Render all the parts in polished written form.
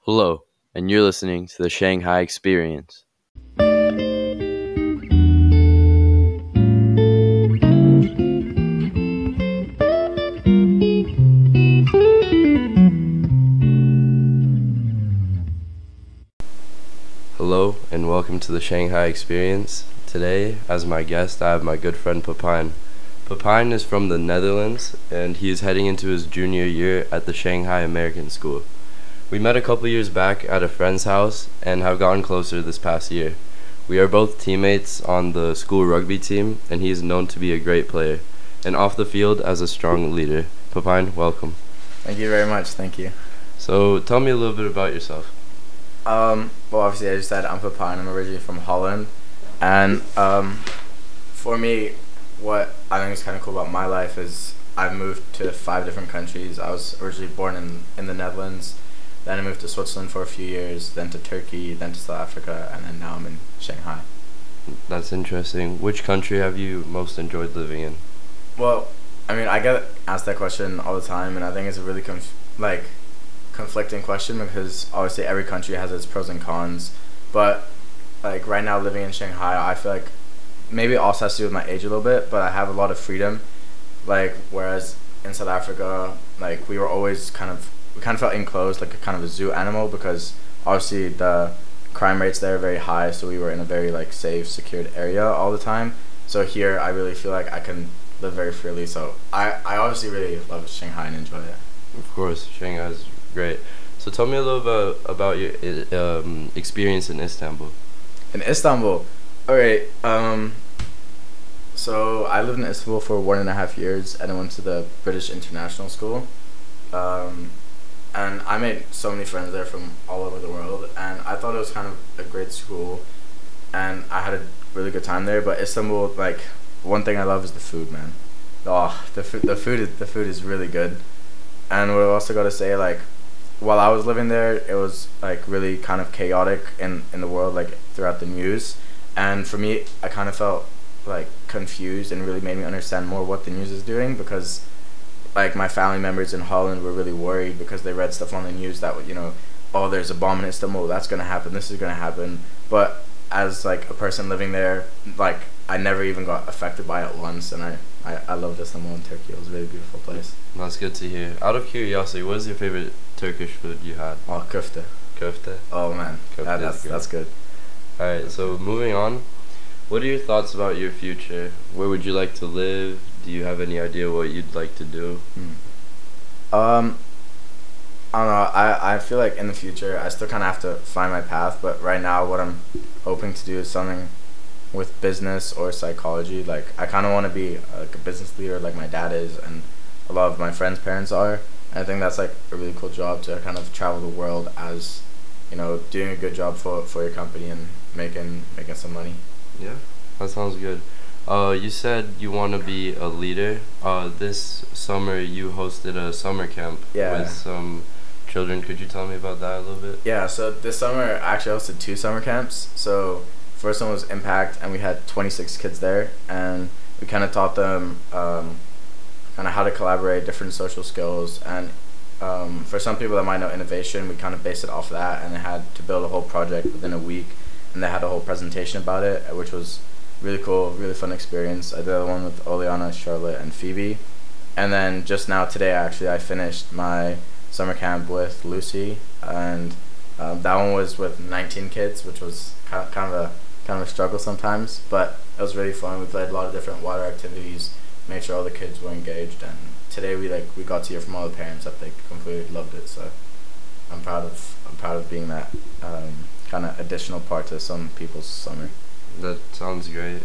Hello, and you're listening to the Shanghai Experience. Hello, and welcome to the Shanghai Experience. Today, as my guest, I have my good friend Papine. Papine is from the Netherlands, and he is heading into his junior year at the Shanghai American School. We met a couple years back at a friend's house and have gotten closer this past year. We are both teammates on the school rugby team, and he is known to be a great player, and off the field as a strong leader. Papine, welcome. Thank you very much. Thank you. So, tell me a little bit about yourself. Well, obviously, I just said I'm Papine. I'm originally from Holland, and for me, what I think is kind of cool about my life is I've moved to 5 different countries. I was originally born in the Netherlands. Then I moved to Switzerland for a few years, then to Turkey, then to South Africa, and then now I'm in Shanghai. That's interesting. Which country have you most enjoyed living in? Well, I mean, I get asked that question all the time, and I think it's a really conflicting question because obviously every country has its pros and cons. But like right now, living in Shanghai, I feel like maybe it also has to do with my age a little bit, but I have a lot of freedom. Like whereas in South Africa, like we kind of felt enclosed, like a kind of a zoo animal, because obviously the crime rates there are very high, so we were in a very like safe, secured area all the time. So here I really feel like I can live very freely. So I obviously really love Shanghai and enjoy it. Of course, Shanghai is great. So tell me a little bit about your experience in Istanbul. In Istanbul, alright. So I lived in Istanbul for 1.5 years, and I went to the British International School. And I made so many friends there from all over the world, and I thought it was kind of a great school, and I had a really good time there. But Istanbul, like, one thing I love is the food, man. Oh, the food is really good. And what I also got to say, like, while I was living there, it was like really kind of chaotic in the world, like throughout the news. And for me, I kind of felt like confused, and really made me understand more what the news is doing, because like my family members in Holland were really worried because they read stuff on the news that would, oh, there's a bomb in Istanbul, that's gonna happen, this is gonna happen. But as like a person living there, like I never even got affected by it once, and I loved Istanbul and Turkey. It was a really beautiful place. That's good to hear. Out of curiosity, what is your favorite Turkish food you had? Oh, köfte. Köfte? Oh man, that's good. Alright, so moving on. What are your thoughts about your future? Where would you like to live? Do you have any idea what you'd like to do? I don't know. I feel like in the future I still kind of have to find my path, but right now what I'm hoping to do is something with business or psychology. Like I kind of want to be like a business leader like my dad is, and a lot of my friends' parents are. And I think that's like a really cool job, to kind of travel the world as, doing a good job for your company and making some money. Yeah, that sounds good. You said you want to be a leader. This summer you hosted a summer camp with some children. Could you tell me about that a little bit? Yeah, so this summer I actually hosted 2 summer camps. So first one was Impact, and we had 26 kids there, and we kind of taught them kind of how to collaborate, different social skills, and for some people that might know innovation, we kind of based it off that, and they had to build a whole project within a week, and they had a whole presentation about it, which was really cool, really fun experience. I did the one with Oleana, Charlotte, and Phoebe. And then just now today, actually, I finished my summer camp with Lucy, and that one was with 19 kids, which was kind of a struggle sometimes, but it was really fun. We played a lot of different water activities, made sure all the kids were engaged, and today we got to hear from all the parents that they completely loved it. So I'm proud of being that kind of additional part to some people's summer. That sounds great.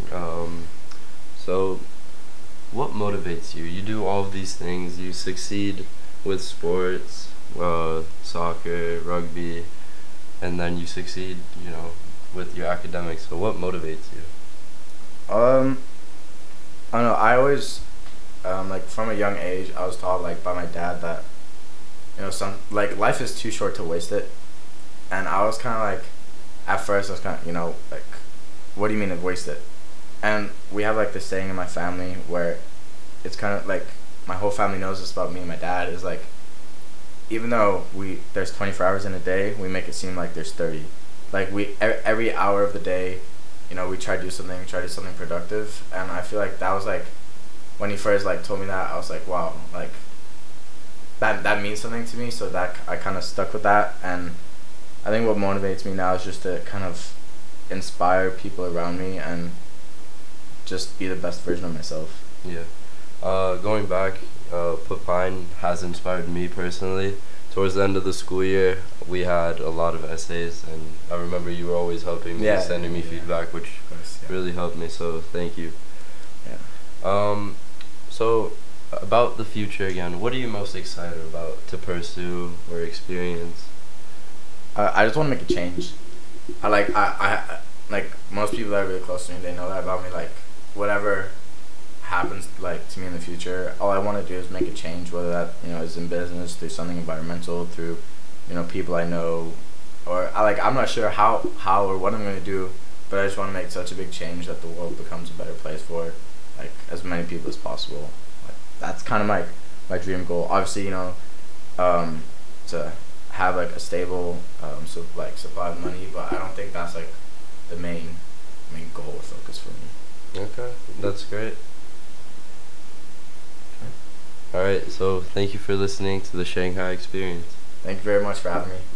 So what motivates you? You do all of these things. You succeed with sports, soccer, rugby, and then you succeed, with your academics. So what motivates you? I don't know. I always, like from a young age, I was taught like by my dad that, life is too short to waste it, and I was kind of like, at first I was kind of, like, what do you mean to waste it? And we have like this saying in my family where it's kind of like my whole family knows this about me and my dad, is like even though there's 24 hours in a day, we make it seem like there's 30. Like every hour of the day, we try to do something productive, and I feel like that was like when he first like told me that, I was like, wow, like that means something to me. So that I kind of stuck with that, and I think what motivates me now is just to kind of inspire people around me and just be the best version of myself. Yeah. Going back, Papine has inspired me personally. Towards the end of the school year, we had a lot of essays, and I remember you were always helping me, sending me feedback, which really helped me, so thank you. Yeah. So, about the future again, what are you most excited about to pursue or experience? I just want to make a change. I like most people that are really close to me, they know that about me. Like, whatever happens like to me in the future, all I want to do is make a change, whether that is in business, through something environmental, through people I know, or I'm not sure how or what I'm going to do, but I just want to make such a big change that the world becomes a better place for like as many people as possible. Like, that's kind of my dream goal. Obviously, to have like a stable supply of money, but I don't think that's like the main goal or focus for me. Okay, that's great. Alright, so thank you for listening to the Shanghai Experience. Thank you very much for having me.